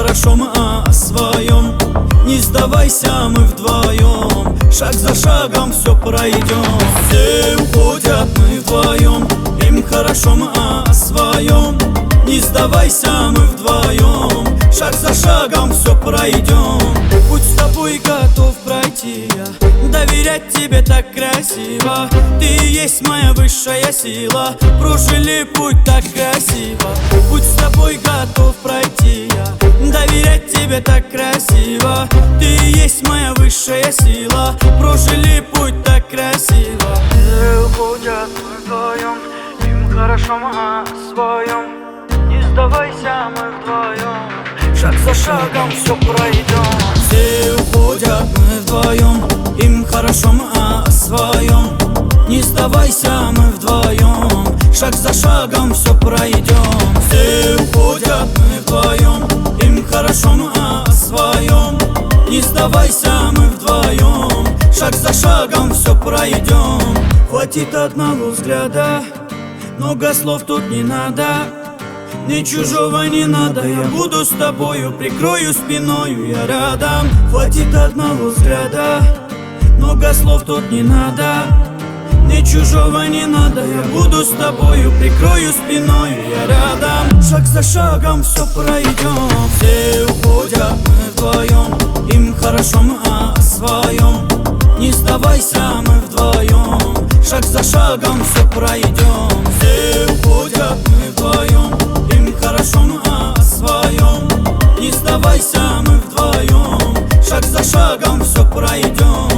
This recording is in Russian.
хорошо, мы о своем. Не сдавайся, мы вдвоем, шаг за шагом все пройдем. Все уходят, мы вдвоем, им хорошо, мы о своем. Не сдавайся, мы вдвоем, шаг за шагом все пройдем. Путь с тобой готов пройти я, доверять тебе так красиво. Ты есть моя высшая сила, прожили путь так красиво. Путь с тобой готов пройти я, доверять тебе так красиво. Ты есть моя высшая сила, прожили путь так красиво. Все уходят, мы вдвоем, им хорошо, мы о своем. Не сдавайся, мы вдвоем, шаг за шагом все пройдем. Все уходят, мы вдвоем, им хорошо, мы о своем. Не сдавайся, мы вдвоем, шаг за шагом все пройдем. Все уходят, мы вдвоем, им хорошо, мы о своем. Не сдавайся, мы вдвоем, шаг за шагом все пройдем. Хватит одного взгляда, много слов тут не надо. Мне чужого не надо, я буду с тобою, прикрою спиною я рядом. Хватит одного взгляда, много слов тут не надо. Мне чужого не надо, я буду с тобою, прикрою спиною я рядом. Шаг за шагом все пройдем. Все уходят, мы вдвоем, им хорошо, мы о своем. Не сдавайся, мы вдвоем, шаг за шагом все пройдем. Все уходят, мы вдвоем, им хорошо, мы о своем. Не сдавайся, мы вдвоем, шаг за шагом все пройдем.